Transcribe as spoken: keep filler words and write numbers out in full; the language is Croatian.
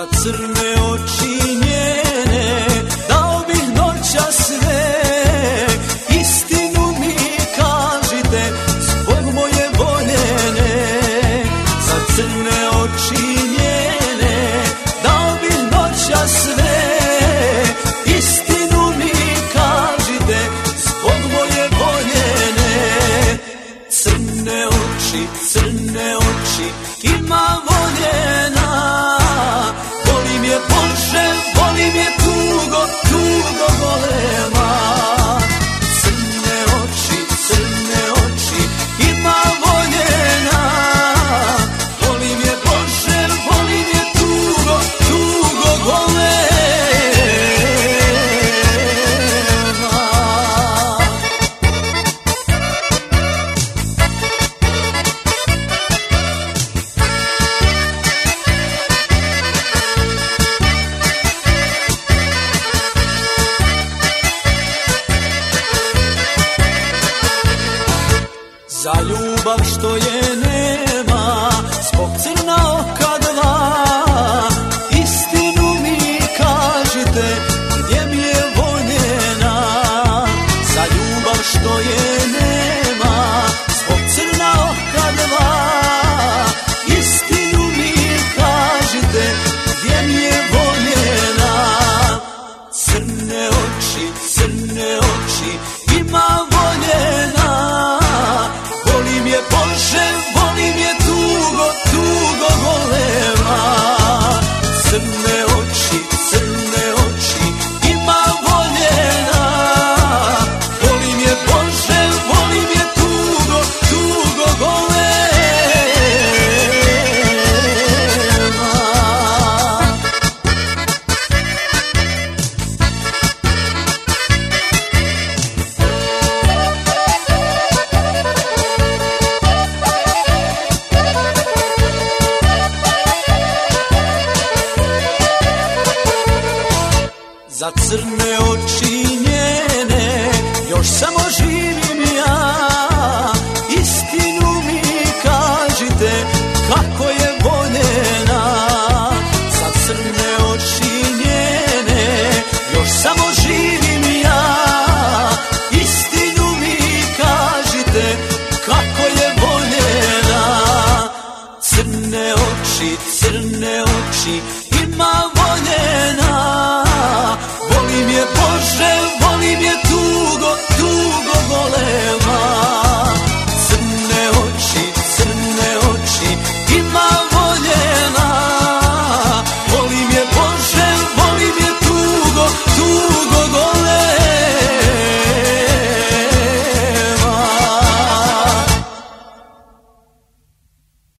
Za crne oči njene dao bih noća sve. Istinu mi kažite zbog moje voljene. Za crne oči njene dao bih noća sve. Istinu mi kažite zbog moje voljene. Crne oči, crne oči ima voljena. Volim je Bože, volim je tugo, tugo golema. Crne oči, crne oči ima voljena. Volim je Bože, volim je tugo, tugo golema. Za ljubav što je nema, zbog crna oka dva. Istinu mi kažite gdje mi je voljena. Za ljubav što je nema, zbog crna oka dva. Istinu mi kažite gdje mi je voljena. Crne oči, crne oči ima voljena. Volim je Bože, volim je tugo, tugo golema. Crne oči, crne oči ima voljena. Volim je Bože, volim je tugo, tugo golema. Za crne oči njene još samo živim ja. Istinu mi kažite kako je voljena. Za crne oči njene još samo živim ja. Istinu mi kažite kako je voljena. Crne oči, crne oči ima voljena.